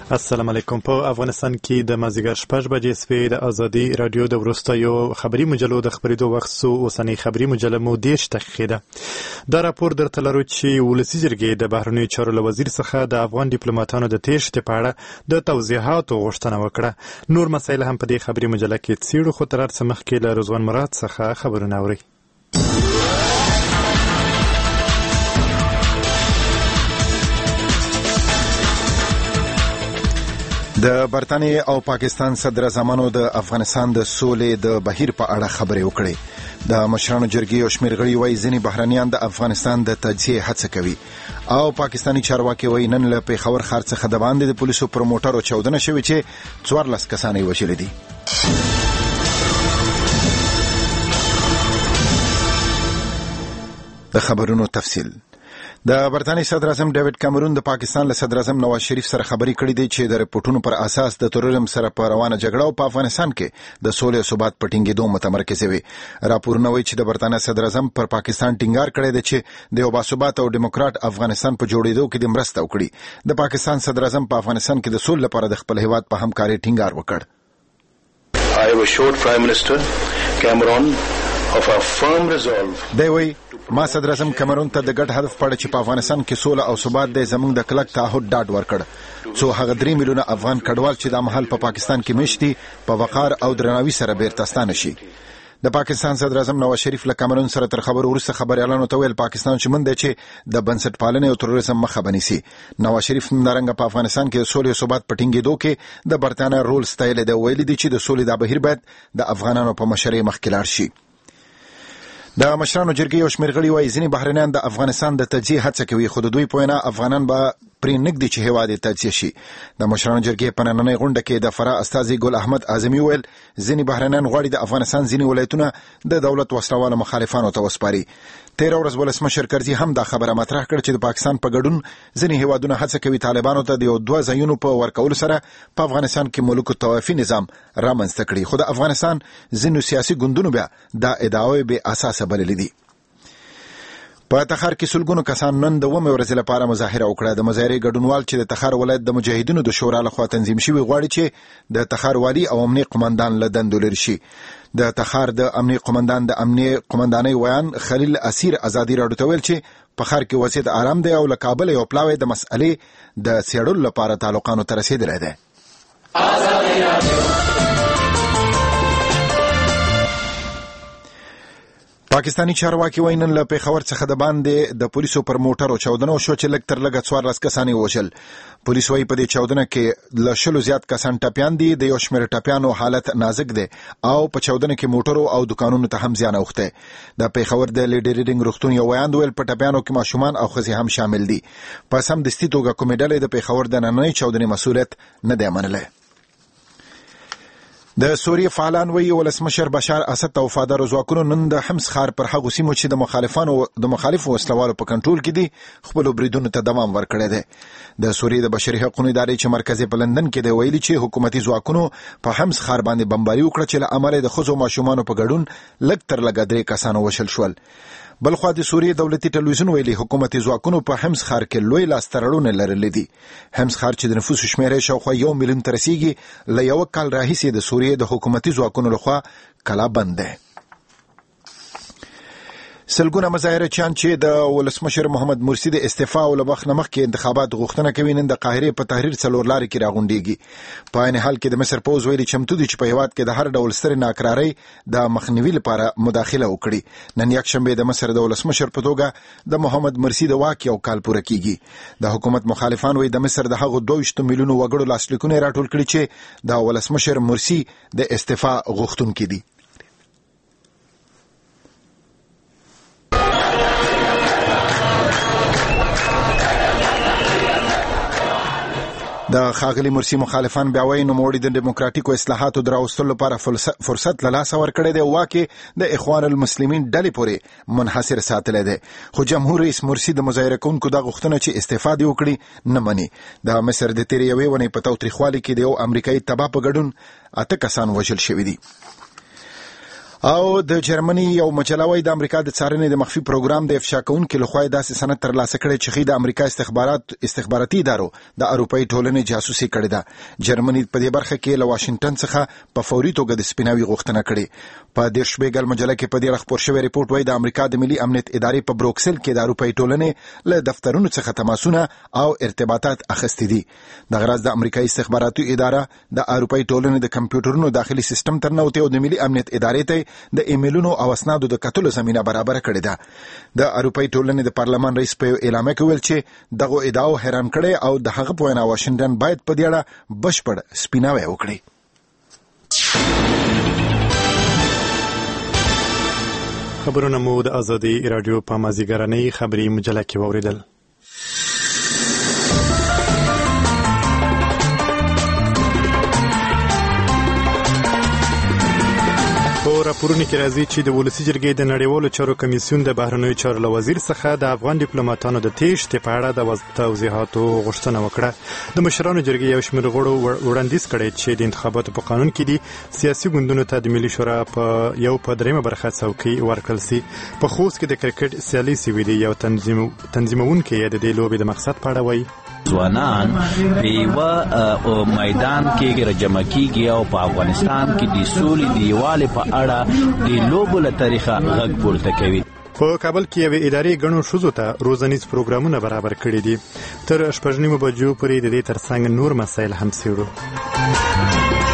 السلام علیکم. په افغانستان کې د مازدیګر 6 بجې سپې د ازادي رادیو د وروستیو خبري مجلو د خبرېدو وخت سو اوسنۍ خبري مجله مو 10 دقیقې ده. دا راپور درته لرو چې ولسي جرګې د بهرنیو چارو له وزیر څخه د افغان ډیپلوماټانو د تېښتې په اړه د توضیحاتو غوښتنه وکړه. نور مسایل هم په دې خبري مجله کې څېړو، خو تر هر څه مخکې له رضوان مراد څخه خبرونه اورئ. د برطانیې او پاکستان صدر اعظمانو د افغانستان د سولې د بهیر په اړه خبرې وکړې. د مشرانو جرګې او شمېر غړي وایي ځینې بهرنیان د افغانستان د تجزیې هڅه کوي، او پاکستاني چارواکي وایي نن له پېښور ښار څخه د باندې د پولیسو پر موټرو چاودنه شوې چې 14 کسان یې وژلي دي. د خبرونو تفصیل. د برطانیې صدر اعظم ډیوډ کامرون د پاکستان له صدر اعظم نواز شریف سره خبرې کړې دي چې د رپورټونو پر اساس د تروریزم سره په روانه جګړه او په افغانستان کې د سولې او ثبات په ټینګېدو متمرکز وي. راپورونه وایي چې د برطانیې صدر اعظم پر پاکستان ټینګار کړی دی چې د یو باثبات او ډیموکراټ افغانستان په جوړېدو کې د مرسته وکړي. د پاکستان صدر اعظم په افغانستان کې د سولې لپاره د خپل هیواد په همکارۍ ټینګار وکړ. I have assured Prime Minister Cameron of a firm resolve. ما صدر اعظم کامرون ته د ګډ هدف په اړه چې په افغانستان کې سوله او ثبات دی زموږ د کلک تعهد ډاډ ورکړ، څو هغه 3 میلیونه افغان کډوال چې د محل په پاکستان کې مشت دي په وقار او درناوي سره بیرته ستانه شي. د پاکستان صدر اعظم نواز شریف له کامرون سره تر خبرو وروسته خبريالانو ته ویل پاکستان شمن دی چې د بنسټپالنې او تروریزم مخه بنیسي. نواز شریف نارنګ په افغانستان کې د سولې او ثبات په ټینګېدو کې د برتانیا رول ستایل دی، ویل دي چې د سولې د بهیر باید د افغانانو په مشرۍ مخکې لاړ شي. د مشرانو جرګې او شمېر غړي وایي ځینې بهرنیان د افغانستان د تجزیې هڅه کوي، خو د دوی په وینا افغانان به پرې نږدې چې هیواد یې تجزیه شي. د مشرانو جرګې په نننۍ غونډه کې د فراه استازي ګل احمد اعظمي ویل ځینې بهرنیان غواړي د افغانستان ځینې ولایتونه د دولت وسلوالو مخالفانو ته وسپاري. 13 ورځ ولسمشر کرزي هم دا خبره مطرح کړ چې د پاکستان په ګډون ځینې هیوادونه هڅه کوي طالبانو ته د یو 2 ځایونو په ورکولو سره په افغانستان کې ملوک الطوایفي نظام رامنځته کړي، خو د افغانستان ځینو سیاسي ګوندونو بیا دا ادعاوې بې اساسه بللې دي. په تخار کې سلګونو کسان نن د 2 ورځې لپاره مظاهره وکړه. د مظاهرې ګډونوال چې د تخار ولایت د مجاهدینو د شورا لخوا تنظیم شوی غواړي چې د تخار والی او امنیه قومندان له دندو لري شي. د تخار د امنیه قومندان د امنیه قومندانۍ ویان خلیل اسیر ازادي راډیو ته ویل چې په خار کې وضعیت آرام دی او له کابل یو پلاوی د مسئلې د څېړلو لپاره تعلقانو ته رسیدلی دی. پاکستانی چارواکي وایي نن له پېښور څخه د باندې د پولیسو پر موټرو چاودنه وشوه چې لږ تر لږه 14 کسان یې وژل. پولیس وایي په دې چاودنه کې له 100 زیات کسان ټپیان دي، د یو شمېر ټپیانو حالت نازک دی او په چاودنه کې موټرو او دکانونو ته هم زیان اوښتی. د پېښور د لیډي ریډینګ روغتون یو ویاند ویل په ټپیانو کې ماشومان او ښځې هم شامل دي. په سمدستي توګه کومې ډلې د پېښور د نننۍ چاودنې مسؤلیت نه دی منلی. د سوریې فعالان وایي ولسمشر بشار اسد ته وفادار ځواکونو نن د حمص ښار پر هغو سیمو چې د مخالفو وسلوالو په کنټرول کې دي خپلو بریدونو ته دوام ورکړی دی. د سوریې د بشري حقوقو ادارې چې مرکز په لندن کې دی ویلي چې حکومتي ځواکونو په حمص ښار باندې بمباري وکړه چې له امله د ښځو او ماشومانو په ګډون لږ تر لږه 3 کسان وژل شول. بلخوا د سوریې دولتي ټلویزیون ویلي حکومتي ځواکونو په حمص ښار کې لوی لاسته راوړنې لرلې دي. حمص ښار چې د نفوسو شمېره شاوخوا 1 میلیون ته رسیږي له 1 کال راهیسې د سوریې د حکومتي ځواکونو لخوا کلا بند دی. سلګونه مظاهرچیان چې د ولسمشر محمد مرسی د استعفا او له وخت نه مخکې انتخابات غوښتنه کوي نن د قاهرې په تحریر څلور لارې کې راغونډېږي. په عین حال کې د مصر پوځ ویلي چمتو دي چې په هیواد کې د هر ډول سترې ناکرارۍ د مخنیوي لپاره مداخله وکړي. نن یکشنبه د مصر د ولسمشر په توګه د محمد مرسی د واک یو کال پوره کیږي. د حکومت مخالفان وایي د مصر د هغو 22 میلیونو وګړو لاسلیکونه راټول کړي چې د ولسمشر مرسی د استعفا غوښتونکي دي. د ښاغلي مرسی مخالفان بیا وایي نوموړي د ډیموکراتیکو اصلاحاتو د راوستلو لپاره فرصت له لاسه ورکړی دی او واکې د اخوان المسلمین ډلې پورې منحصر ساتلی دی. خو جمهور رئیس مرسی د مظاهره کوونکو دا غوښتنه چې استعفا دې وکړي نه مني. د مصر د تېرې یوې ونې په تاوتریخوالي کې د یو امریکایي تباه په ګډون 8 کسان وژل شوي دي. او د جرمني یو مجله وايي د امریکا د څارنې د مخفي پروګرام د افشا کوونکو لخوا داسې سند ترلاسه کړی چې د امریکا استخباراتي ادارو د اروپאי ټولنې جاسوسي کړې ده. جرمني په دې برخه کې له واشنگټن څخه په فوري توګه د سپیناوي غوښتنه کړې. په د شپږل مجله کې په دې اړه خبر شوی ریپورت وايي د امریکا د ملي امنیت ادارې په بروکسل کې د اروپאי ټولنې له دفترونو څخه تماسونه او ارتباطات اخیستي دي. د غرض د امریکایي استخباراتي اداره د اروپאי ټولنې د کمپیوټرونو داخلي سیستم ترنوته او د ملي امنیت ادارې ته د ایمیلونو او اسنادو د کتلو زمينه برابر کړې ده. د اروپאי ټولنې د پارلمان رئیس په اعلامیه کې ویل چې دغه ادعاو حیران کړي او د هغه په وینا واشنگټن باید په دې اړه بشپړ سپیناوی وکړي. خبرونه مو د ازادي رادیو په مازیګرنۍ خبري مجله کې واوریدل. راپورونه کې راځي چې د ولسی جرګې د نړیوالو چارو کمیسیون د بهرنیو چارو له وزیر څخه د افغان ډیپلوماټانو د تېښتې په اړه د توضیحاتو غوښتنه وکړه. د مشرانو جرګې یو شمېر غړو وړاندیز کړی چې د انتخاباتو په قانون کې دي سیاسي ګوندونو ته د ملي شورا په دریمه برخه څوکۍ ورکړل سي. په خوست کې د کرکټ سیالي سوي دي. یو تنظیمونکی د دې لوبې د مقصد په اړه وایي ځوانان په یو میدان کې راجمع کیږي او په افغانستان کې د سولې د یووالي په اړه د لوبو له طریقه غږ پورته کوي. په کابل کې یو ادارې غنو شوزو ته روزنیز پروګرامونه برابر کړي دي. تر 8:30 بجو پورې د دې ترڅنګ نور مسایل هم څیړو.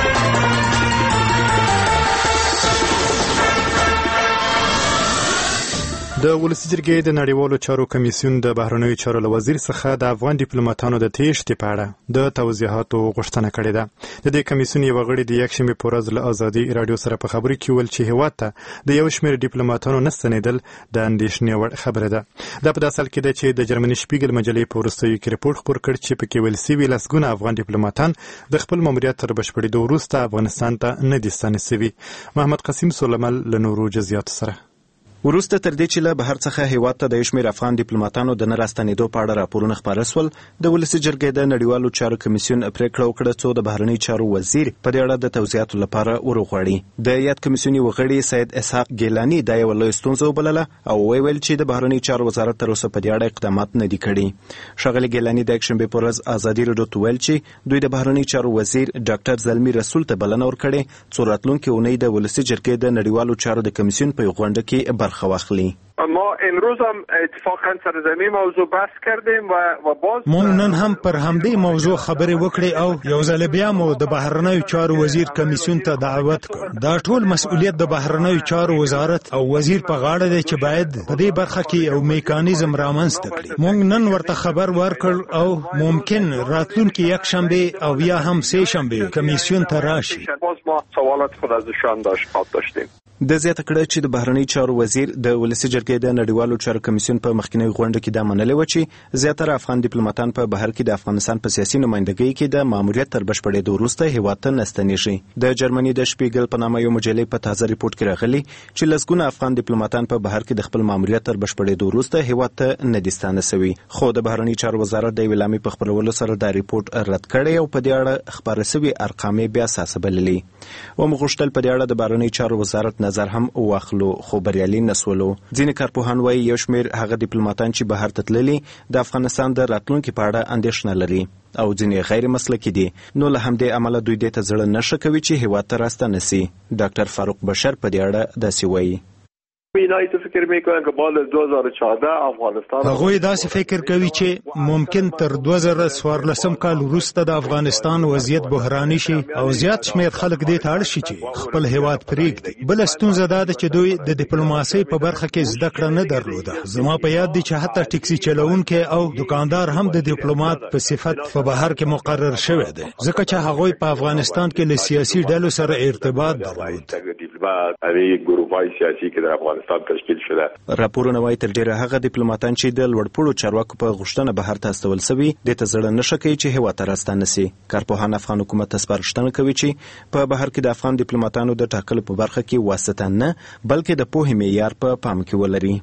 د ولسی جرګې د نړیوالو چارو کمیسیون د بهرنیو چارو له وزیر څخه د افغان ډیپلوماټانو د تېښتې په اړه د توضیحاتو غوښتنه کړې ده. د دې کمیسیون یو غړي د یکشنبې په ورځ له ازادي رادیو سره په خبرو کې ویل چې هیواد ته د یو شمېر ډیپلوماټانو نه ستنېدل د اندېښنې وړ خبره ده. دا په داسې حال کې ده چې د جرمني شپیګل مجلې په وروستیو کې ریپورت خپور کړ چې پکې ویل سوي لسګونه افغان ډیپلوماټان د خپل ماموریت تر بشپړېدو وروسته افغانستان ته نه دي ستانه سوي. محمد قاسم سولمل له نورو جزئیاتو سره. وروسته تر دې چې له بهر څخه هیواد ته د یو شمېر افغان ډیپلوماټانو د نه راستنېدو په اړه راپورونه خپاره سول، د ولسي جرګې د نړیوالو چارو کمیسیون پریکړه وکړه څو د بهرنیو چارو وزیر په دې اړه د توضیحاتو لپاره ورغواړي. د یاد کمیسیون غړي سید اسحاق ګیلانی دا یو لوی ستونزه وبلله او ویل چې د بهرنیو چارو وزارت تر اوسه په دې اړه اقدامات نه دي کړي. ښاغلي ګیلانی د یکشنبې په ورځ ازادي رادیو ته ویل چې دوی د بهرنیو چارو وزیر ډاکټر زلمی رسول ته بلنه ورکړې څو راتلونکې اونۍ د ولسي جرګې د نړیوالو چارو د کمیسیون په غونډه کې برخه واخلي. ما امروز هم اتفاقا سر زمین موضوع بحث کردیم و باز مون نن هم پر همدې موضوع خبرې وکړې او یو ځل بیا مو د بهرنیو چارو وزیر کمیسیون ته دعوت کړ. دا ټول مسؤلیت د بهرنیو چارو وزارت او وزیر په غاړه دی چې باید په دې برخه کې یو میکانیزم رامنځته کړي. مونږ نن ورته خبر ورکړ او ممکن راتلونکي یک شنبه او یا هم سه شنبه کمیسیون ته راشي. باز ما سوالات خود ازشان داشتیم. د زیاته کړه چې د بهرنیو چارو وزیر د ولسي جرګې د نړیوالو چارو کمیسیون په مخکینی غونډه کې دا منلې و چې زیاتره افغان ډیپلوماټان په بهر کې د افغانستان په سیاسي نمائندګۍ کې د ماموریت تر بشپړېدو وروسته هیواد ته نه ستنېږي. د جرمني د شپیګل په نامه یو مجلې په تازه ریپورت کې راغلي چې لسګونه افغان ډیپلوماټان په بهر کې د خپل ماموریت تر بشپړېدو وروسته هیواد ته نه دي ستانه سوي. خو د بهرنیو چارو وزارت د اعلامیې په خپرولو سره دا ریپورت رد کړی او په دې اړه خبره سوي ارقام بیا اساسه بللي. ومغوښتل په دې اړه د بهرنیو چارو وزارت نظر هم خو بریالي نسولو. ځینې کارپوهان وایي یو شمېر هغه ډیپلوماټان چې بهر ته تللي د افغانستان د راتلونکي په اړه اندېښنه لري او ځینې غیر مسلکي دي، نو له همدې امله دوی دې ته زړه نه ښه کوي چې هیواد ته راستنه سي. ډاکټر فاروق بشر په دې اړه داسې وایي. هغوی داسې فکر کوي چې ممکن تر 2014 کال وروسته د افغانستان وضعیت بحراني شي او زیات شمېر خلک دې ته اړ شي چې خپل هیواد پرېږدي. بله ستونزه دا ده چې دوی د ډیپلوماسۍ په برخه کې زده کړه نه درلوده. زما په یاد دي چې حتی ټکسي چلوونکی او دکاندار هم د ډیپلوماټ په صفت په بهر کې مقرر شوی دی، ځکه چې هغوی په افغانستان کې له سیاسي ډلو سره ارتباط درلود. راپورونه وايي تر ډیره هغه ډیپلوماټان چې د لوړپوړو چارواکو په غوښتنه بهر ته استول سوي دې ته زړه نه ښه کوي چې هیواد ته راستانه سي. کارپوهان افغان حکومت ته سپارښتنه کوي چې په بهر کې د افغان ډیپلوماټانو د ټاکلو په برخه کې واسطه نه بلکې د پوهې معیار په پام کې ولري.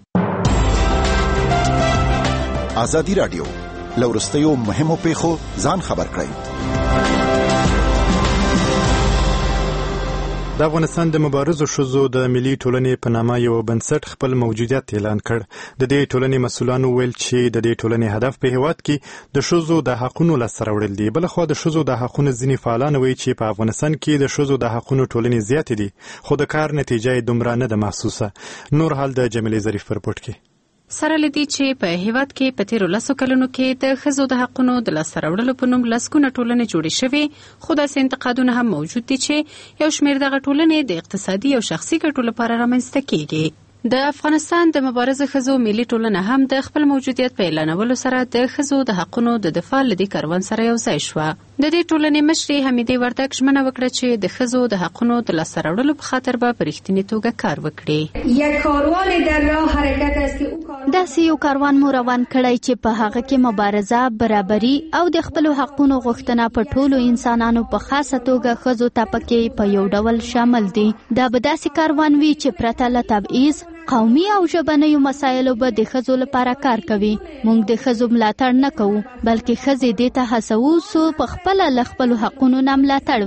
ازادي رادیو لورستیو مهمو پیښو ځان خبر کړئ. د افغانستان د مبارزو ښځو د ملي ټولنې په نامه یو بنسټ خپل موجودیت اعلان کړ. د دې ټولنې مسؤلانو ویل چې د دې ټولنې هدف په هیواد کې د ښځو د حقونو لاسته راوړل دي. بلخوا د ښځو د حقونو ځینې فعالان وایي چې په افغانستان کې د ښځو د حقونو ټولنې زیاتې دي، خو د کار نتیجه یې دومره نه ده محسوسه. نور حال د جمیلې ظریف په رپورټ کې. سره لدی چې په هیواد کې په تیرو 10 کلونو کې د ښځو د حقونو د لاسته راوړلو په نوم لسګونه ټولنې جوړې شوې، خو داسې انتقادونه هم موجود دي چې یو شمېر دغه ټولنې د اقتصادي او شخصي ګټو لپاره رامنځته کیږي. د افغانستان د مبارزه ښځو ملي ټولنه هم د خپل موجودیت په اعلانولو سره د ښځو د حقونو د دفاع لدی کاروان سره یو ځای شوه. د دې ټولنې مشرې حمیدې وردګ ژمنه وکړه چې د ښځو د حقونو د لاسته راوړلو په خاطر به په رښتینې توګه کار وکړي. یک کاروان در راه حرکت است که داسې یو کاروان مو روان کړی چې په هغه کې مبارزه، برابري او د خپل حقونو غوښتنه په ټولو انسانانو په خاصه توګه ښځو ته پکې په یو ډول شامل دي. دا به داسې کاروان وي چې پرته له تبعیض، قومي او ژبنیو مسایلو به د ښځو لپاره کار کوي. موږ د ښځو ملاتړ نه کوو، بلکې ښځې دې ته هڅوو څو په خپله له خپلو حقونو نه ملاتړ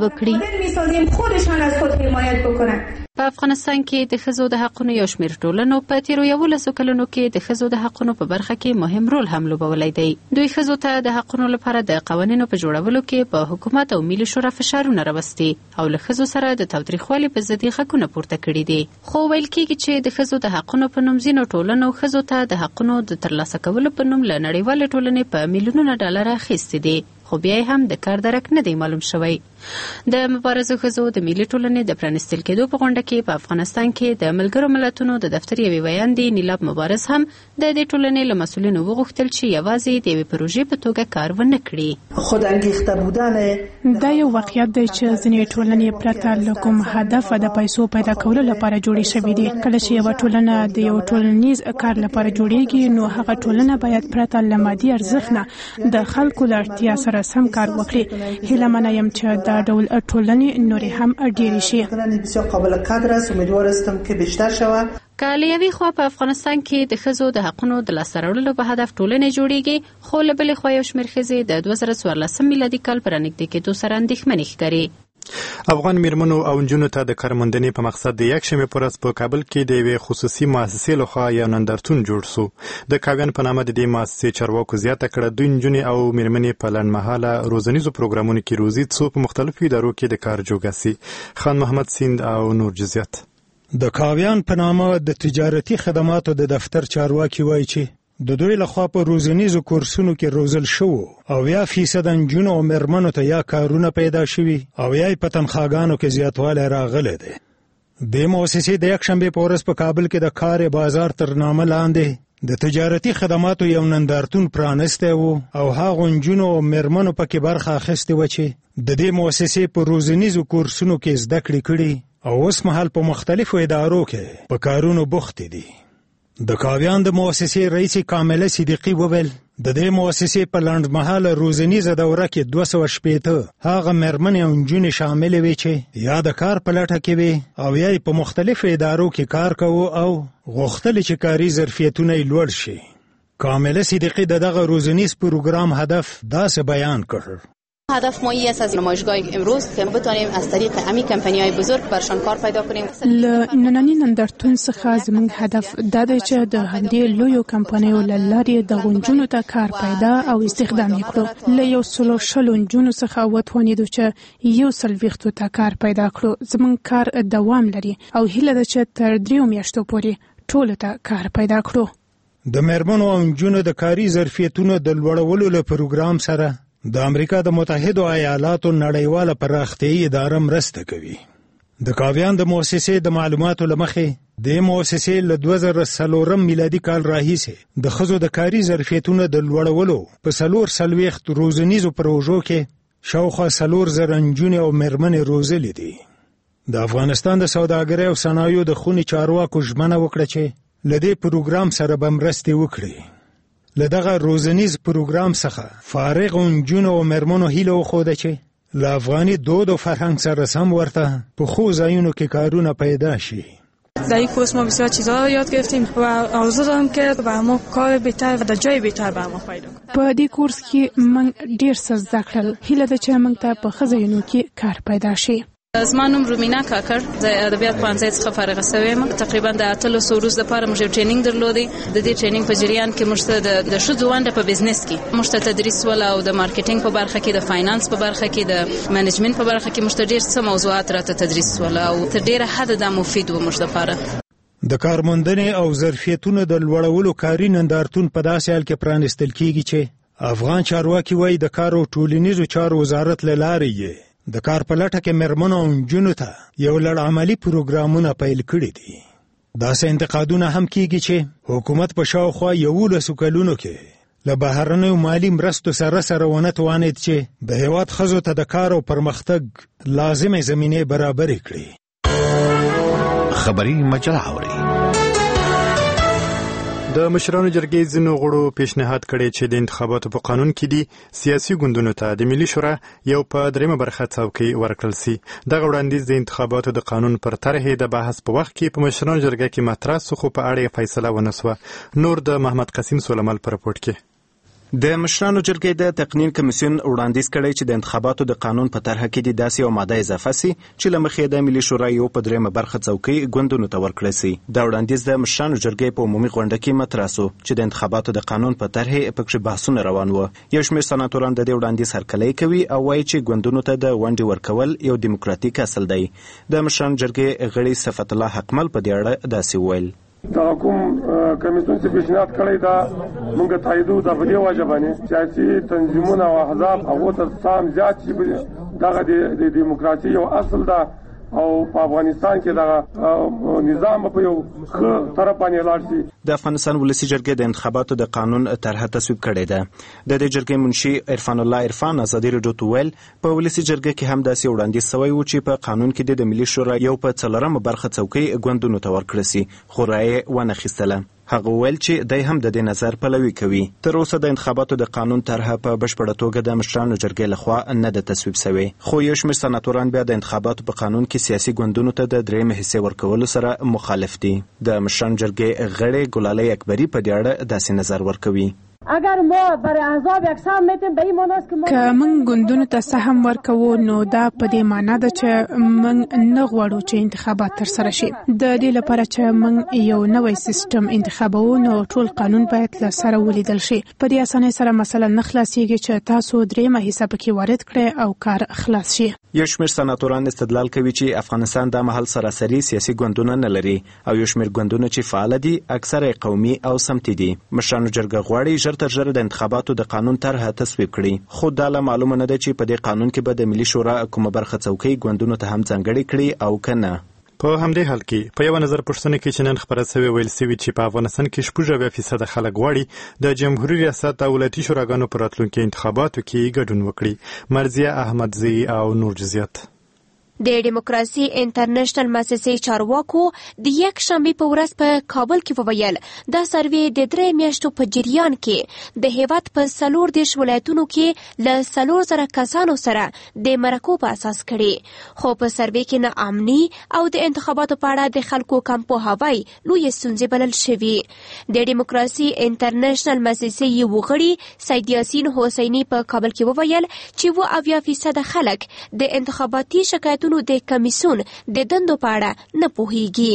وکړي. په افغانستان کې د ښځو د حقونو یو شمېر ټولنو په تیرو 11 کلونو کې د ښځو د حقونو په برخه کې مهم رول هم لوبولی دی. دوی ښځو ته د حقونو لپاره د قوانینو په جوړولو کې په حکومت او ملي شورا فشارونه راوستي او له ښځو سره د تاوتریخوالي په ضد غږونه پورته کړي دي. خو ویل کېږي چې د ښځو د حقونو په نوم ځینو ټولنو ښځو ته د حقونو د ترلاسه کولو په نوم له نړیوالې ټولنې په میلیونونه ډالر اخیستي دي، خو بیا هم د کار درک نه دی معلوم شوی. د مبارزو ښځو د ملي ټولنې د پرانیستل کېدو په غونډه کې په افغانستان کې د ملګرو ملتونو د دفتر یوې ویاندې نیلاب مبارز هم د دې ټولنې له مسؤلینو وغوښتل چې یوازې د یوې پروژې په توګه کار ونه کړي. خود انگیخته بودن دا یو واقعیت دی چې ځینې ټولنې پرته له کوم هدف د پیسو پیدا کولو لپاره جوړې شوې دي. کله چې یو ټولنه د یو ټولنیز کار لپاره جوړیږي، نو هغه ټولنه باید پرته له مادي ارزښت نه د خلکو له اړتیا سره سم کار وکړي. هیله منه یم چې دا ډول ټولنې نورې هم ډېرې شي. که له یوې خوا په افغانستان کې د ښځو د حقونو د لاسته راوړلو په هدف ټولنې جوړیږي، خو له بلې خوا یو شمېر ښځې د 2014 میلادي کال په رانږدې کېدو سره اندېښمنې ښکاري. افغان میرمنو او نجونو ته د کارموندنې په مقصد د یکشنبې په ورځ په کابل کې د یوې خصوصي مؤسسې لخوا یو نندارتون جوړ سو. د کاویان په نامه د دې مؤسسې چارواکو زیاته کړه دوی نجونې او میرمنې په لنډمهاله روزنیزو پروګرامونو کې روزي څو په مختلفو ادارو کې د کار جوګه سي. خان محمد سیند او نور جزیات. د کاویان په نامه د تجارتي خدماتو د دفتر چارواکي وایي چې د دوی لخوا په روزنیزو کورسونو کې روزل شو او 1% نجونو او میرمنو ته یا کارونه پیدا شوي او یا په تنخواګانو کې زیاتوالی راغلی دی. د مؤسسې د یکشنبې په ورځ په کابل کې د کار بازار تر نامه لاندې د تجارتي خدماتو یو نندارتون پرانستی و او هغو نجونو او میرمنو پکې برخه اخیستې وه چې د دې مؤسسې په روزنیزو کورسونو کې زده کړې کړي او اوس مهال په مختلفو ادارو کې په کارونو بوختې دي. د کاویان د مؤسسې رئیس کامله صدیقی وویل د دې مؤسسې په لنډمهاله روزنیزه دوره کې 260 هغه میرمنې او نجونې شاملې وې چې یا د کار په لټه کې وې او یا په مختلفو ادارو کې کار کوو او غوښتل چې کاري ظرفیتونه یې لوړ شي. کامله صدیقی دغه روزنیز پروګرام هدف داسې بیان کړ: هدف ما این است از نمایشگاه امروز که بتونیم از طریق همین کمپانی‌های بزرگ برشان کار پیدا کنیم. نننی نندارتون څخه زموږ هدف دا دی چې د همدې لویو کمپانیو له لارې د نجونو ته کار پیدا او استخدام کړو. له 100 نجونو څخه وتوانیدو چې 140 ته کار پیدا کړو. زموږ کار دوام لري او هیله ده چې تر 3 میاشتو پورې ټولو ته کار پیدا کړو. د میرمنو او نجونو د کاري ظرفیتونو د لوړولو له پروګرام سره د امریکا د متحدو ایالاتو نړیواله پراختیایي اداره مرسته کوي. د کاویان د مؤسسې د معلوماتو له مخې د مؤسسې له 2004 میلادي کال راهیسې د ښځو د کاري ظرفیتونو د لوړولو په 440 روزنیزو پروژو کې شاوخوا 4,000 نجونې او میرمنې روزلې دي. د افغانستان د سوداګرۍ او صنایعو د خونې چارواکو ژمنه وکړه چې له دې پروګرام سره به مرستې وکړي. له دغه روزنیز پروګرام څخه فارغ نجونو او میرمنو هیله وښوده چې له افغاني دود او فرهنګ سره سم ورته په ښو ځایونو کې کارونه پیدا شي. در این کورس ما بسیار چیزها را یاد گرفتیم و آرزو دارم که به ما کار بهتر و در جای بهتر به ما پیدا کنیم. په دې کورس کې موږ ډیر څه زده کړل. هیله ده چې موږ ته په ښه ځایونو کې کار پیدا شي. زما نوم رومینا کاکړ د ادبیات پوهنځي څخه فارغه شوې یم. تقریبا د 8 ورځې لپاره موږ ټریننګ درلودی. د دې ټریننګ په جریان کې موږ ته د ښځو ونډه په بزنس کې موږ ته تدریس ولا او د مارکیټینګ په برخه کې، د فاینانس په برخه کې، د منیجمنت په برخه کې موږ ته ډېر څه موضوعات راته تدریس ولا او تر ډېره حد دا مفید و موږ لپاره. د کارموندنې او ظرفیتونو د لوړولو کاري نندارتون په داسې حال کې پرانیستل کیږي چې افغان چارواکي وایي د کار او ټولنیزو چارو وزارت له لارې یې د کار په لټه کې مېرمنو او نجونو ته یو لړ عملي پروګرامونه پیل کړي دي. داسې انتقادونه هم کیږي چې حکومت په شاوخوا 11 کلونو کې له بهرنیو مالي مرستو سره ونه توانید چې د هېواد ښځو ته د کار او پرمختګ لازمې زمینې برابرې کړي. خبري مجله اوري. د مشرانو جرګې ځینو غړو پیشنهاد کړی چې د انتخاباتو په قانون کې دي سیاسي ګوندونو ته د ملي شورا یو په دریمه برخه څوکۍ ورکړل سي. دغه وړاندیز د انتخاباتو د قانون پر طرحې د بحث په وخت کې په مشرانو جرګه کې مطرح شو، خو په اړه فیصله ونه شوه. نور د محمد قاسم سولمل پر رپورټ کې. د مشرانو جرګې د تقنین کمیسیون وړاندیز کړی چې د انتخاباتو د قانون په طرحه کې د داسې یو ماده اضافه سي چې له مخې د ملي شورا یو په دریمه برخه څوکۍ ګوندونو ته ورکړل سي. دا وړاندیز د مشرانو جرګې په عمومي غونډه کې مطرح شو چې د انتخاباتو د قانون په طرحه پکې بحثونه روان وو. یو شمېر سناتوران د دې وړاندیز هرکلی کوي او وایي چې ګوندونو ته د ونډې ورکول یو دیموکراتیک اصل دی. د مشرانو جرګې غړي صفت الله حکمل په دې اړه داسې وویل: دا کوم کمیسیون چې پیشنهاد کړی دا موږ تاییدو د بلې واجب باندې سیاسي تنظیمونه او احزاب هغه ته سام زیات چې دغه د دیموکراسي یو اصل ده او په افغانستان کې دا نظام په یو ښه طرف باندې لاړ شي. د افغانستان ولسی جرګې د انتخاباتو د قانون طرحه تصویب کړې ده. د دې جرګې منشي عرفان الله عرفان ازادي رادیو ته ویل په ولسی جرګې کې هم داسې وړاندیز شوی و چې په قانون کې د ملي شورا یو په 4مه برخه څوکۍ ګوندونو ته ورکړل سي، خو رایه ونه اخیستله. هغه ویل چې دای هم د دې نظر پلوي کوي. تر اوسه د انتخاباتو د قانون طرحه په بشپړه توګه د مشرانو جرګې لخوا نه د تصویب شوی، خو یو شمېر سناتوران بیا د انتخاباتو په قانون کې سیاسي ګوندونو ته د درېیمې حصې ورکولو سره مخالف دي. د مشرانو جرګې غړي ګلالۍ اکبري په دې اړه داسې نظر ورکوي: اگر ما برای احزاب یکسان میتیم به این معنی است که من ګوندونو ته سهم ورکوو نو دا په دې معنی ده چې من نه غواړو چې انتخابات تر سره شي. د دې لپاره چې من یو نوې سیستم انتخابو نو ټول قانون باید له سره ولیدل شي. په دې اسانه سره مثلا نه خلاصيږي چې تاسو درېمه حساب کې وارد کړئ او کار خلاص شي. یو شمېر سناتوران استدلال کوي چې افغانستان د مهال سراسري سیاسي ګوندونه نه لري او یو شمېر ګوندونه چې فعال دي اکثره قومي او سمتي دي. مشرانو جرګه غواړي ژر تر ژره د انتخاباتو د قانون طرحه تصویب کړي، خو دا لا معلومه نه ده چې په دې قانون کې به د ملي شورا کومه برخه څوکۍ ګوندونو ته هم ځانګړې کړي او کنه. په همدې حال کې په یو نظر پوښتنه کې چې نن خبره شوې ویل سوي چې په افغانستان کې 90% خلک غواړي د جمهوریت ریاست او ولایتي شوراګانو په راتلونکي انتخاباتو کې ګډون وکړي. مرضیه احمدزی او نور جزئیات. د ډیموکراسي انټرنیشنل مؤسسې چارواکو د یک شنبه په ورځ په کابل کې وویل دا سروې د 3 میاشتو په جریان کې د هیواد په 14 ولایتونو کې له 4000 کسانو سره د مرکو په اساس کړي، خو په سروې کې نه امني او د انتخاباتو په اړه د خلکو کم پوهاوی لوی ستونزې بلل شوي. د ډیموکراسي انټرنیشنل مؤسسې یو غړي سید یاسین حسینی په کابل کې وویل چې 80% خلک د انتخاباتي شکایت د کمیسیون د دندو په اړه نه پوهیږي.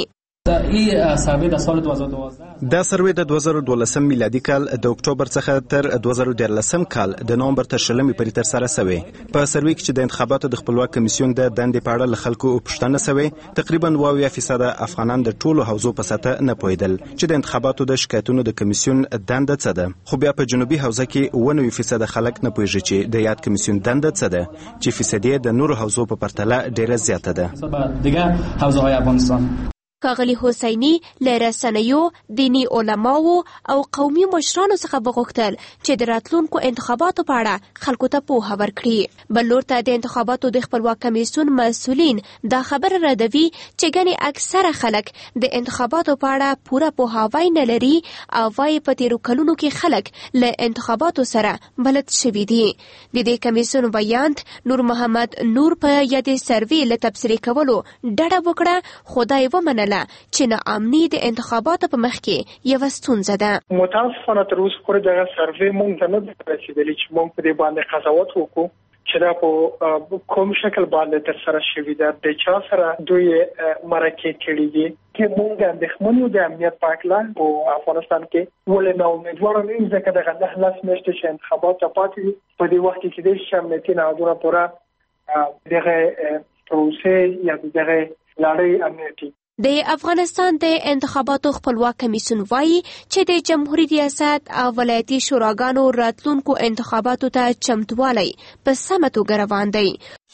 دا سروې د 2012 میلادي کال د اکتوبر څخه تر 2013 کال د نومبر تر 20 پورې تر سره شوی. په سروې کې چې د انتخاباتو د خپلواک کمیسیون د دندې په اړه له خلکو پوښتنه شوې، تقریبا 90% افغانان د ټولو حوزو په سطح نه پوهیدل چې د انتخاباتو د شکایتونو د کمیسیون دنده څه ده. خو بیا په جنوبي حوزه کې 90% خلک نه پوهیږي چې د یاد کمیسیون دنده څه ده، چې فیصدي د نورو حوزو په پرتله ډیره زیاته ده. دیگه حوزه‌های افغانستان ښاغلي حسیني له رسنیو، دیني علماو او قومي مشرانو څخه وغوښتل چې د راتلونکو انتخاباتو په اړه خلکو ته پوهه ورکړي. بل لور ته د انتخاباتو د خپلواک کمیسیون مسؤلین دا خبره ردوي چې ګڼې اکثره خلک د انتخاباتو په اړه پوره پوهاوی نه لري او وايي په تیرو کلونو کې خلک له انتخاباتو سره بلد شوي دي. د دې کمیسیون ویاند نور محمد نور په یادې سروې له تبصرې کولو ډډه وکړه، خدای ومنل چې نه امني د انتخاباتو په مخ کې یو ستونزه ده. متاسفانه تر اوسه پورې دغه سروې مونږ ته نه رسیدلی چې مونږ په دې باندې قضاوت وکړو. چې دا په کوم شکل باندې تر سره شوی دا د چا سره دوی مرکه کړي دي چې موږ اندېښمنو د امنیت په اړه په افغانستان کې ولې نو امیدوار نه یو ځکه دغه نه خلاص نشته چې انتخابات پاتې په دې وخت کې د امنیتي نهادونو پورا دغه پروسې یا دغه لړۍ امنیتي د افغانستان د انتخاباتو خپلواک کمیسیون وایي چې د جمهوریت ریاست او ولایتي شوراګانو راتلونکو انتخاباتو ته چمتووالی په سمه توګه روان دی.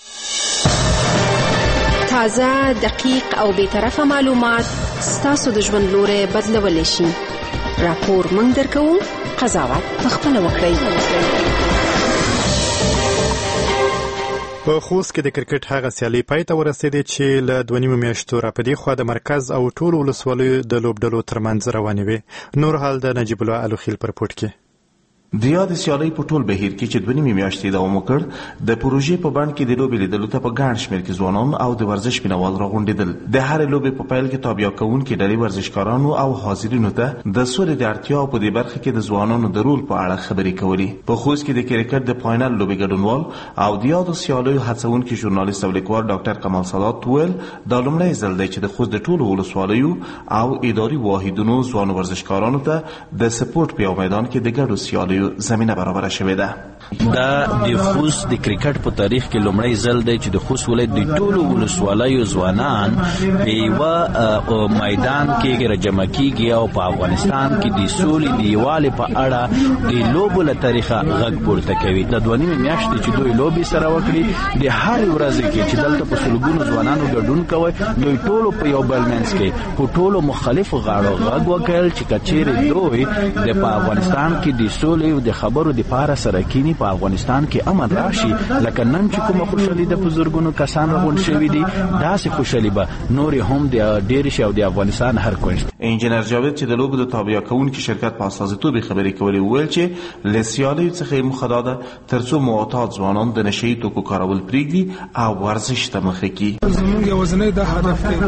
تازه، دقیق او بیطرفه معلومات ستاسو د ژوند لوری بدلولی شي. راپور موږ درکوو، قضاوت پخپله وکړئ. په خوست کې د کرکټ هغه سیالي پای ته ورسېدې چې له 2.5 میاشتو راپدې خوا د مرکز او ټولو ولسوالیو د لوبډلو ترمنځ روانې وې. نور حال د نجیب الله الوخیل پر پورت کې. د یاد سیالۍ په ټول بهیر کې چې 2.5 میاشتې دوام وکړ، د پروژې په بڼ کې د لوبې لیدلو ته په ګڼ شمېر کې ځوانان او د ورزش مینوال راغونډېدل. د هرې لوبې په پیل کې تابیا کوونکي ډلې ورزشکارانو او حاضرینو ته د سولې د اړتیاو په دې برخه کې د ځوانانو د رول په اړه خبرې کولې. په خوست کې د کرکټ د فاینل لوبې ګډونوال او د یادو سیالیو هڅونکي ژورنالیست او لیکوال ډاکټر کمال سادات وویل دا لومړی ځل دی چې د خوست د ټولو ولسوالیو او اداري واحدونو ځوانو ورزشکارانو ته د سپورټ په یو میدان کې د ګډو سیالیو زمینه برابر شوې ده. دا د خوست د کرکټ په تاریخ کې لومړی ځل دی چې د خوست ولایت د ټولو ولسوالیو ځوانان په یوه میدان کې راجمع کیږي او په افغانستان کې د سولې د یووالي په اړه د لوبو له طریقه غږ پورته کوي. د 2.5 میاشتې چې دوی لوبې سره وکړي، د هر ورځ کې چې دلته په سلګونو ځوانانو ګډون کوي، دوی ټولو په یو بل منځ کې په ټولو مختلفو غاړو غږ وکړ چې کچېرې دوی د په افغانستان کې د سولې او د خبرو د پاره سره کینی په افغانستان کې امن راشي. لکه نن چې کومه خوشحالي د بزرګونو کسان راغونډ شوي دي، داسې خوشحالي به نور هم د ډېر شي او د افغانستان هر کوچ. انجینر جاوید چې د لوبو د تابع کوونکي شرکت په استازیتوب خبرې کولې وویل چې له سیالیو څخه مخه ده ترڅو معتاد ځوانان د نشهیي توکو کارول پرېږدي او ورزش ته مخه کړي. زموږ یوازینی دا هدف دی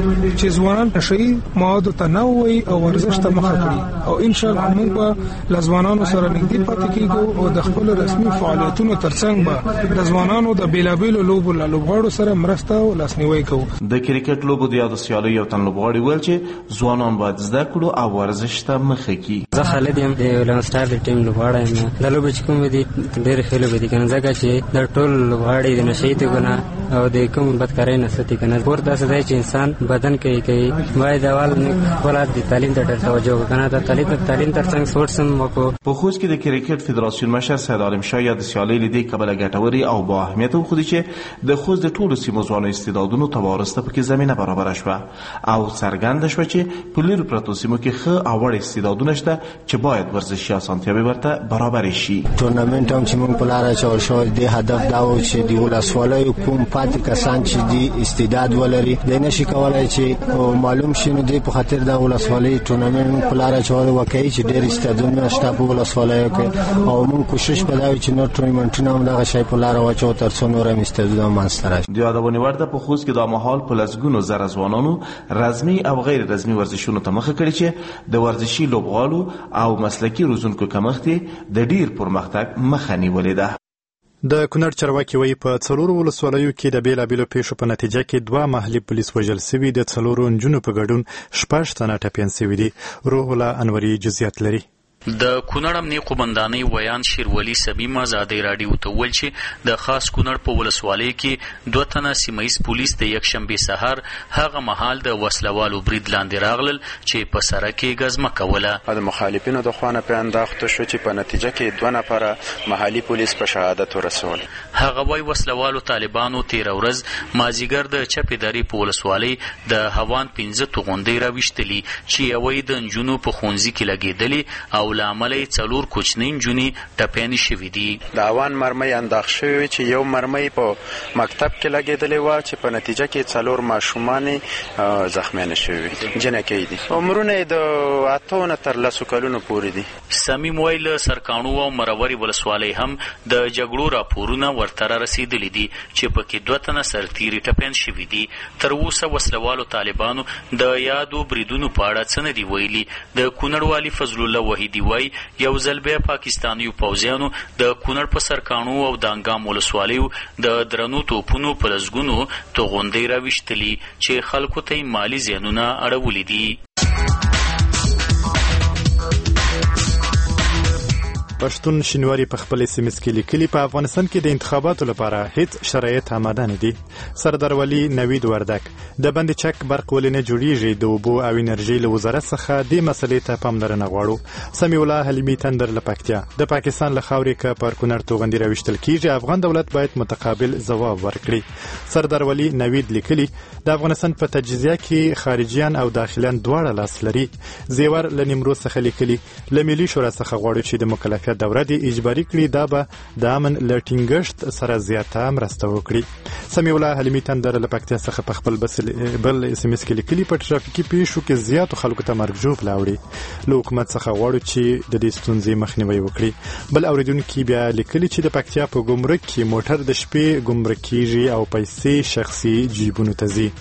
چې ځوانان نشهیي موادو ته نه ووایي او ورزش ته مخه کړي، او ان شاء الله موږ به له ځوانانو سره نږدې پاتې کېږو او د خپل رسمي فعالیتونو ترڅنګ به د ځوانانو د بیلابیلو لوبو له لوبغاړو سره مرسته او لاسنیوی کوو. د کرکټ لوبو د یادو سیالیو یو تن لوبغاړي ویل چې ځوانان باید زده کړو او ورزش ته مخه کړي. زه خالد یم، د ولنسټار د ټیم لوبغاړی یم. د لوبې چې کومې دي ډېرې ښې لوبې دي که نه، ځکه چې د ټول لوبغاړي د نشهیي توکو نه او د کوم بدکارۍ نه ساتي که نه. سپورټ داسې دی چې انسان بدن کوي باید اول خپل د تعلیم ته ډېر توجه وکړو، که نه د تعلیم ترڅنګ سپورټس هم وکړو. په خوست کې د کرکټ فدراسیون مشر سید عالم شاه یا د سیالۍ له دې کبله ګټورې او با اهمیته وښودې چې د خوست د ټولو سیمو ځوانو استعدادونو ته وارسته پکې زمینه برابره شوه او څرګنده شوه چې په لیرو پرتو سیمو کې ښه او وړ استعدادونه شته چې باید ورزشي اسانتیاوې ورته برابرې شي. ټورنمنټ هم چې موږ په لاره اچول شوی دی، هدف دا و چې د ولسوالیو کوم پاتې کسان چې دي استعداد ولري دی نشي کولی چې معلوم شي، نو دی په خاطر د ولسوالۍ ټورنمنټ په لاره اچول وکړي چې ډېر استعدادونه شته په ولسوالیو کې، او موږ کوشش به دا وي چې نور ټورنمنټونه هم دغه شی په لاره واچو ترڅو نور هم استعدادونه منځته راشي. د یادونې وړ ده په خوست کې دا مهال په لسګونو زره ځوانانو رسمي او غیر رسمي ورزشونو ته مخه کړې چې د ورزشي لوبغاړو او مسلکي روزونکو کمښت د ډیر پرمختګ مخه نیولې ده. د کونړ چارواکي وایي په 4 ولسوالیو کې د بیلابیلو پیښو په نتیجه کې 2 محلي پولیس وژل شوي، د 4 نجونو په ګډون 6 تنه ټپیان شوي دي. روح الله انوري جزئیات لري. د کونړ امنیه قومندانۍ ویان شیرولی سمیم ازادۍ راډیو ته وویل چې د خاص کونړ په ولسوالۍ کې 2 تنه سیمهیز پولیس د یکشنبې سهار هغه مهال د وسلوالو برید لاندې راغلل چې په سړک کې ګزمه کوله. د مخالفینو د خوا نه پینداخته شو چې په نتیجه کې 2 نفره محلي پولیس په شهادت ورسول. هغه وایي وسلوالو طالبانو 13 ورځ مازیګر د چپې درې په ولسوالۍ د هوان 15 توغندۍ راویشتلي چې یوې د نجونو په ښوونځي کې لګېدلې او لامل یې 4 کوچنۍ نجونې ټپیانې شوي دي. د اوان مرمۍ انداخ شوې چې یو مرمۍ په مکتب کې لګېدلې وه چې په نتیجه کې 4 ماشومانې زخمیانې شوې جنکۍ دي. عمرونه یې د 8 نه تر 10 کلونو پورې دي. سمیم وایي له سرکاڼو او مرورې ولسوالۍ هم د جګړو راپورونه ورته رسېدلي دي چې پکې 2 تنه سرتیري ټپیان شوي دي. تر اوسه وسلوالو طالبانو د یادو بریدونو په اړه څه نه دي ویلي. د کونړ والي فضل الله وحیدي وای یو ځل بیا پاکستاني پوځیانو د کونړ په سرکانو او د انګام ولسوالیو د درنو توپونو په لسګونو توغندۍ راویشتلي چې خلکو ته مالي زیانونه اړولي دي. پښتون شینواری په خپل SMS کې لیکلي په افغانستان کې د انتخاباتو لپاره هیڅ شرایط آماده نه دي. سردار ولی نوید وردک د بند چک برق ولې نه جوړیږي؟ د اوبو او انرژي له وزارت څخه دې مسلې ته پاملرنه غواړو. سمیع الله حلیمي تندر له پکتیا د پاکستان له خاورې که پر کونړ توغندي راویشتل کیږي افغان دولت باید متقابل ځواب ورکړي. سردار ولی نوید لیکلي د افغانستان په تجزیه کې خارجیان او داخلیان دواړه لاس لري. زیور له نیمروز څخه لیکلي له ملي شورا څخه غواړو چې د مکلفیت دوره دی اجباري کړي دا به د امن له ټینګښت سره زیاته مرسته وکړي. سمیع الله حلیمي تندر له پکتیا څخه په خپل بل SMS کې لیکلي په ټرافیکي پیښو کې زیاتو خلکو ته مرګ ژوبله اوړي. له حکومت څخه غواړو چې د دې ستونزې مخنیوي وکړي. بل اوریدونکي بیا لیکلي چې د پکتیا په ګمرک کې موټر د شپې ګمرک کیږي او پیسې شخصي جیبونو ته ځي.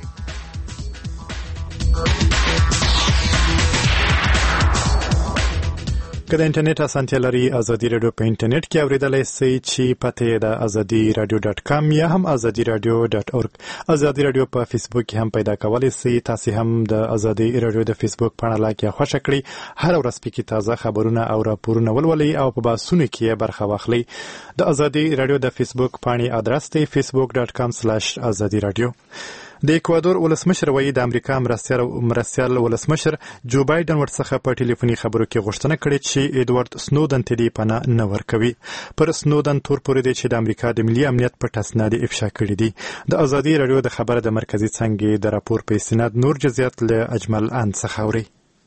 که د انټرنیټ اسانتیا لري ازادي رادیو په انټرنیټ کې اوریدلای شئ چې پته د azadiradio.com یا هم azadiradio.org. ازادي رادیو په فیسبوک کې هم پیدا کولای شئ. تاسو هم د ازادي رادیو د فیسبوک پاڼه لایک یا خوښ کړئ. هر ورځ پکې تازه خبرونه او راپورونه ولولئ او په باسونو کې برخه واخلئ. د ازادي رادیو د فیسبوک پاڼې ادرس دی facebook.com/azadiradio. د اکوادور ولسمشر وایي د امریکا مرستیال ولسمشر جو بایدن ورڅخه په ټلیفوني خبرو کې غوښتنه کړې چې ایدوارد سنودن ته دې پناه نه ورکوي. پر سنودن تور پورې دی چې د امریکا د ملي امنیت پټ اسناد افشا کړي دي. د ازادي رادیو د خبره د مرکزی څنګه د راپور په استناد نور جزئیات له اجمل ان څخه اوري.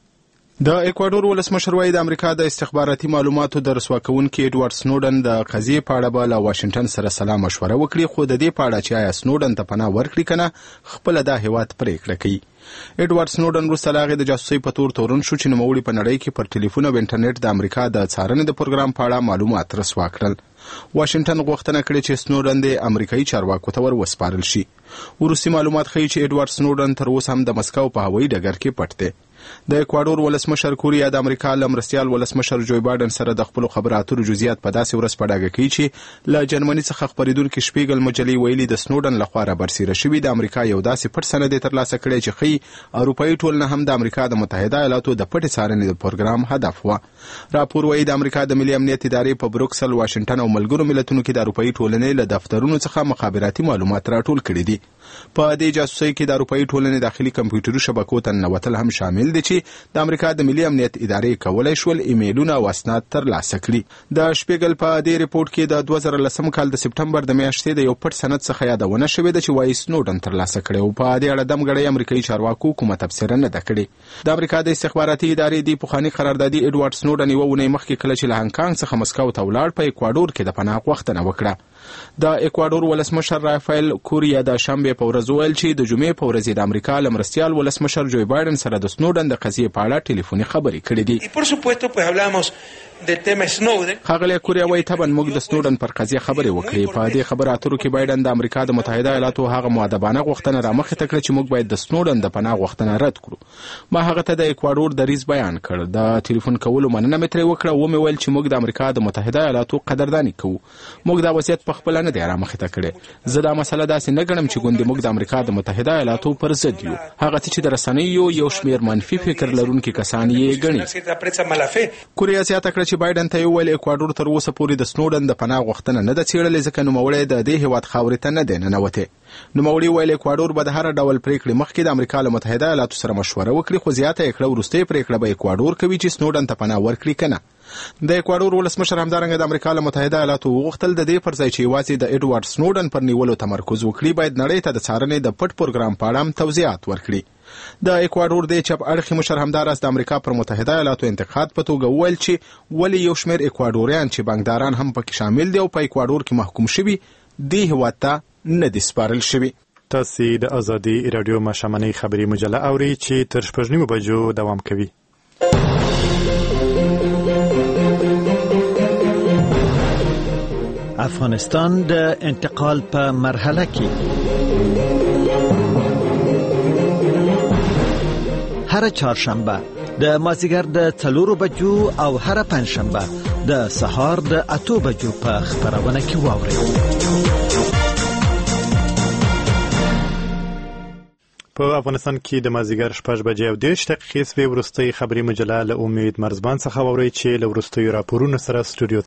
د اکوادور ولسمشر وایي د امریکا د استخباراتي معلوماتو د رسوا کوونکي ایدوارد سنودن د قضیې په اړه به له واشنگټن سره سلا مشوره وکړي، خو د دې په اړه چې آیا سنودن ته پناه ورکړي کنه خپل د هیواد پریکړه کوي. ایدوارد سنودن وروسته له هغې د جاسوسۍ په تور تورن شو چې نوموړي په نړۍ کې پر ټلیفون او انټرنیټ د امریکا د څارنې د پروګرام په اړه معلومات رسوا کړل. واشنگټن غوښتنه کړې چې سنودن د امریکایي چارواکو ته ور وسپارل شي. وروستي معلومات ښیي چې ایدوارد سنودن تر اوسه هم د مسکو په هوایي ډګر کې پټ دی. د اکوادور ولسمشر کوریا د امریکا له مرستیال ولسمشر جو بایدن سره د خپل خبرو اترو جزئیات په داسې ورځ په ډاګه کوي چې له جرمني څخه خبرېدونکي شپیګل مجلې ویلي د سنودن لخوا رابرسېره شوي د امریکا یو داسې پټ سند یې ترلاسه کړی چې ښیي اروپایي ټولنه هم د امریکا د متحده ایالاتو د پټې څارنې د پروګرام هدف وه. راپور وایي د امریکا د ملي امنیت ادارې په بروکسل، واشنګټن او ملګرو ملتونو کې د اروپایي ټولنې له دفترونو څخه مخابراتي معلومات راټول کړي دي. په دې جاسوسۍ کې د اروپایي ټولنې داخلي کمپیوټري شبکو ته ننوتل هم شامل دي چې د امریکا د ملي امنیت ادارې کولای شول ایمیلونه او اسناد ترلاسه کړي. د شپیګل په دې ریپورت کې د 2010 کال د سپټمبر د میاشتې د یو پټ سند څخه یادونه شوې ده چې وایي سنودن ترلاسه کړی او په دې اړه دمګړی امریکایي چارواکو کومه تبصره نه ده کړې. د امریکا د استخباراتي ادارې د پخواني قراردادي ایدوارد سنودن یوه اونۍ مخکې کله چې له هانګ څخه مسکو ته ولاړ په اکوادور کې د پناه غوښتنه وکړه. د اکوادور ولسمشر رافایل کوریا د شنبې په ورځ وویل چې د جمعې په ورځ د امریکا له مرستیال ولسمشر جو بایدن سره د سنودن د قضیې په اړه ټلیفوني خبرې کړې دي. ښاغلی کوریا وایي طبعا موږ د سنودن پر قضیه خبرې وکړې. په دې خبرو اترو کې بایدن د امریکا د متحده ایالاتو هغه مؤدبانه غوښتنه رامخې ته کړه چې موږ باید د سنودن د پناه غوښتنه رد کړو. ما هغه ته د اکوادور دریځ بیان کړ. د ټلیفون کولو مننه مې ترې وکړه. ومې ویل چې موږ د امریکا د متحده ایالاتو قدرداني کوو. موږ دا وضعیت په خپله نه دی رامخې ته کړی. زه دا مسله داسې نه ګڼم چې ګوندې موږ د امریکا د متحده ایالاتو پر ضد یو. هغه څه چې د رسنیو یو شمېر منفي فکر لرونکي کسان یې ګڼي. کوریا زیاته کړه چې بایدن ته یې وویل اکوادور تر اوسه پورې د سنودن د پناه غوښتنه نه ده څېړلې ځکه نوموړی د دې هېواد خاورې ته نه دی ننوتی. نوموړي ویل اکوادور به د هر ډول پریکړې مخکې د امریکا له متحده ایالاتو سره مشوره وکړي، خو زیاته یې کړه وروستۍ پریکړه به اکوادور کوي چې سنودن ته پناه ورکړي که نه. د اکوادور ولسمشر همدارنګه د امریکا له متحده ایالاتو وغوښتل د دې پر ځای چې یوازې د ایډوارډ سنودن پر نیولو تمرکز وکړي باید نړۍ ته د څارنې د پټ پروګرام په اړه هم توضیحات ورکړي. د اکوادور د چپ اړخي مشر همداراز د امریکا پر متحده ایالاتو انتقاد په توګه وویل چې ولې یو شمېر اکوادوریان چې بانکداران هم پکې شامل دي او په اکوادور کې محکوم شوي دې هېواد ته نه دي سپارل شوي. تاسو د ازادي رادیو ماښامنۍ خبري مجله اورئ چې تر 6 بجو دوام کوي. افغانستان د انتقال په مرحله کې هر چهارشنبه د مازیګر د 4 بجو او هر پنځشنبه د سهار د 8 بجو په خبرونه کې واورئ. په افغانستان کې د مازیګر 6:10 وروستۍ خبري مجله له امید مرزبان څخه واورئ چې له وروستیو راپورونو سره سټوډیو